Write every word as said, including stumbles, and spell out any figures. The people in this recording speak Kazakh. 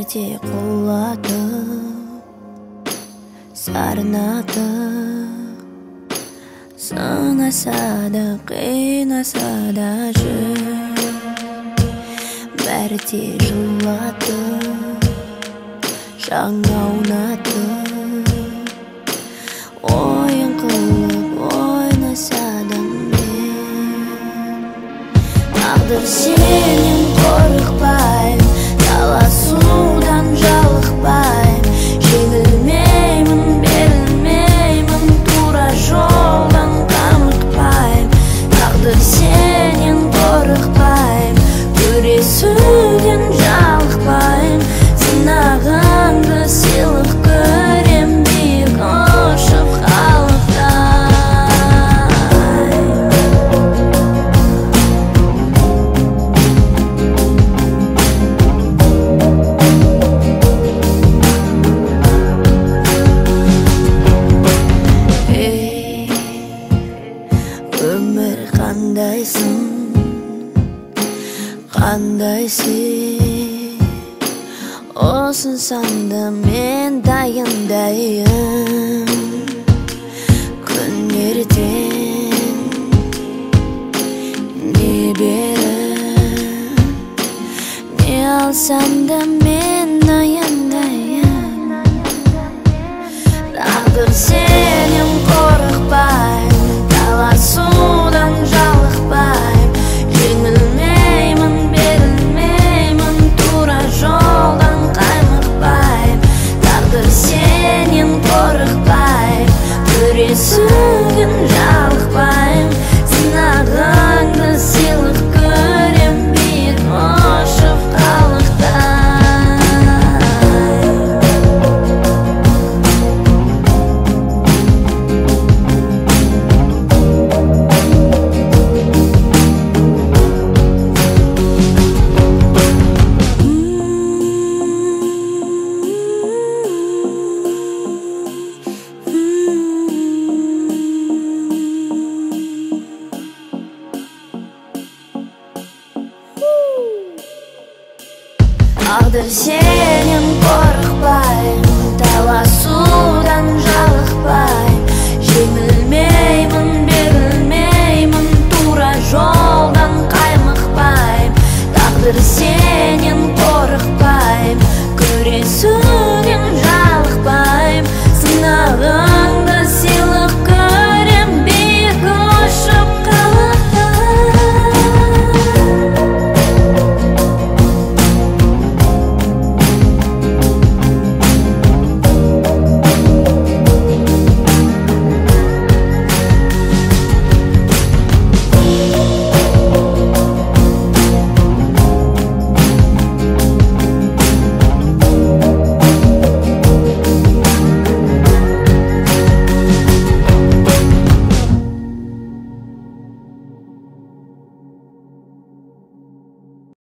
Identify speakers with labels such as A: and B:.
A: бәрде құлатып, сарнатып, сынаса да, қинаса да жүр. Бәрде жылатып, жаңа аунатып, ойын қылып ойнаса да мен. Тағдыр сенен қорықпайм, таласудан жалықпайм, жеңілмеймін, берілмеймін, тура жолдан қамықпайм. Тағдыр сенен қорықпайм, күресуден жалықпайм, сынағанды сыйлық көрем, биік ұшып қалықтай. Ей, өмір қандайсың, қандай сен, осың санда мен дайындайым. Күн ертең не беріп, не алсам да мен аяндайым. Тағдыр сенен қорықпайм, таласудан жалықпайм, жеңілмеймін, берілмеймін, тура жолдан қаймықпайм. Тағдыр сенен қорықпайм, күресуден жалықпайм, сынағанды сыйлық көрем, биік ұшып қалықтай. Тағдыр сенен қорықпайм,